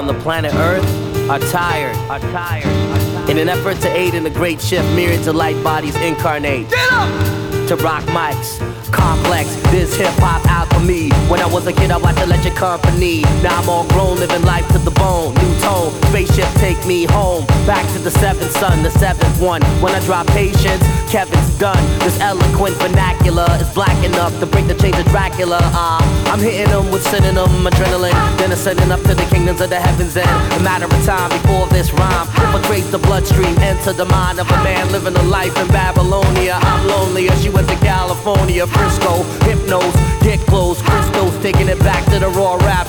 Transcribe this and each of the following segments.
on the planet Earth are tired. In an effort to aid in the great shift, myriads of light bodies incarnate. Get up! To rock mics. Complex, this hip-hop alchemy. When I was a kid, I watched Electric Company. Now I'm all grown, living life to the bone. New tone, spaceship take me home. Back to the seventh son, the seventh one. When I drop Patience, Kevin's done. This eloquent vernacular is black enough to break the chains of Dracula. I'm hitting them with synonym adrenaline, then ascending up to the kingdoms of the heavens. And a matter of time before this rhyme infiltrates the bloodstream, enter the mind of a man living a life in Babylonia. I'm lonelier, she went to California. Frisco, hypnos, get close, crystals, taking it back to the raw rap.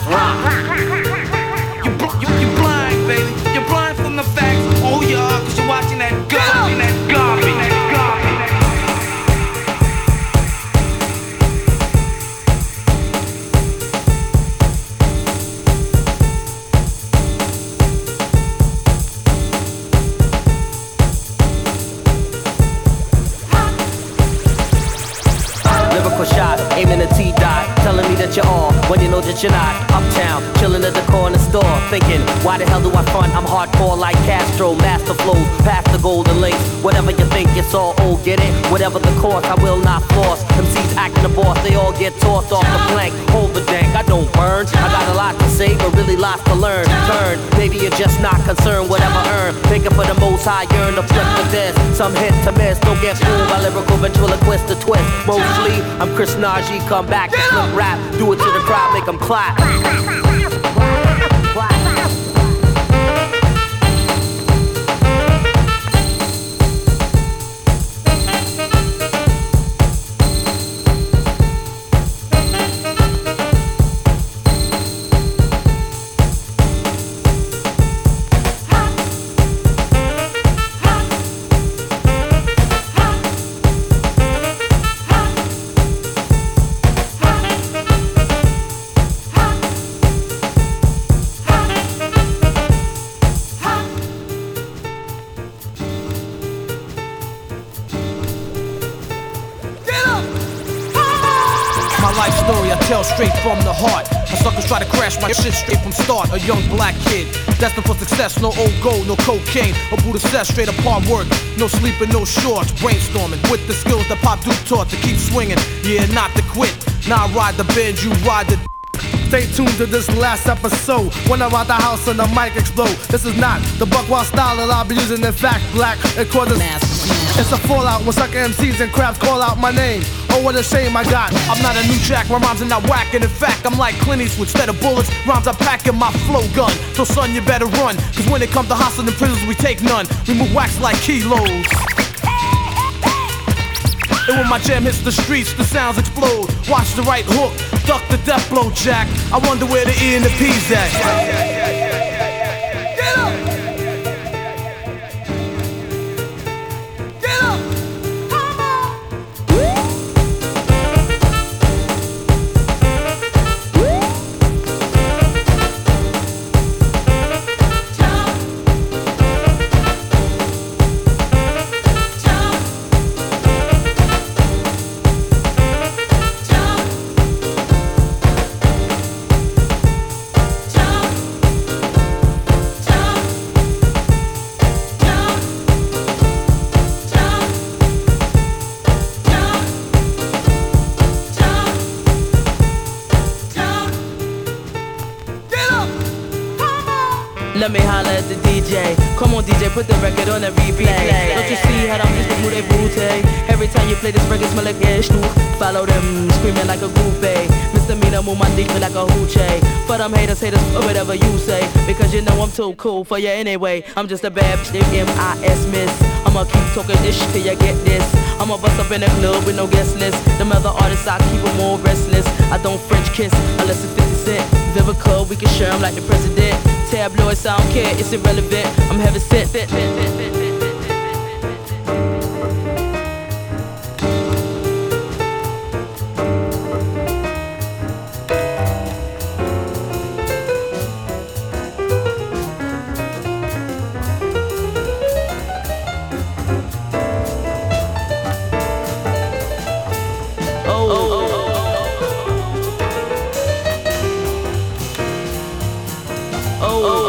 You blind, baby. You're blind from the facts. Oh, yeah, cause you're watching that garbage, Shot, aiming a T-dot, telling me that you're all when you know that you're not. Uptown, chilling at the corner store, thinking, why the hell do I front? I'm hardcore like Castro, master flows, past the golden links. Whatever you think, it's all old, get it? Whatever the cost, I will not force. MCs acting the boss, they all get tossed off the plank. Hold the dank, I don't burn. I got a lot to say, but really lots to learn. Turn, maybe you're just not concerned, whatever earn. Thinking for the most high, yearn to flip with this. Some hit to miss, don't get fooled by lyrical ventriloquist to twist. Mostly, I'm Chris Najee, come back to flip rap. Do it to the crowd, make them clap. Straight from the heart. My suckers try to crash my shit straight from start. A young black kid, destined for success. No old gold, no cocaine, or Buddha says straight up hard work. No sleeping, no shorts. Brainstorming with the skills that Pop Duke taught to keep swinging. Yeah, not to quit. Now I ride the Benz, you ride the. Stay tuned to this last episode. When I ride the house and the mic explode. This is not the Buckwild style that I'll be using. In fact, black and quarters. It's a fallout when sucker MCs and crabs call out my name. Oh, what a shame I got. I'm not a new jack, my rhymes are not whacking. In fact, I'm like Clint Eastwood. Instead of bullets, rhymes are packing my flow gun. So son, you better run, cause when it comes to hostile and prisons, we take none. We move wax like kilos. And when my jam hits the streets, the sounds explode. Watch the right hook, duck the death blow, Jack. I wonder where the E and the P's at. Get up! Let me holler at the DJ. Come on DJ, put the record on a replay. Don't you see how I'm just a booty booty? Every time you play this record, smell like ash too. Follow them, screaming like a groupie. Misdemeanor, move my dick like a hoochie. For them haters, or whatever you say. Because you know I'm too cool for you anyway. I'm just a bad bitch, M.I.S. miss. I'ma keep talking this shit till you get this. I'ma bust up in the club with no guest list. Them other artists, I keep them more restless. I don't French kiss unless it's 50 Cent. Vivica, we can share them like the president. Tabloids, I don't care, it's irrelevant. I'm heavy set. Oh.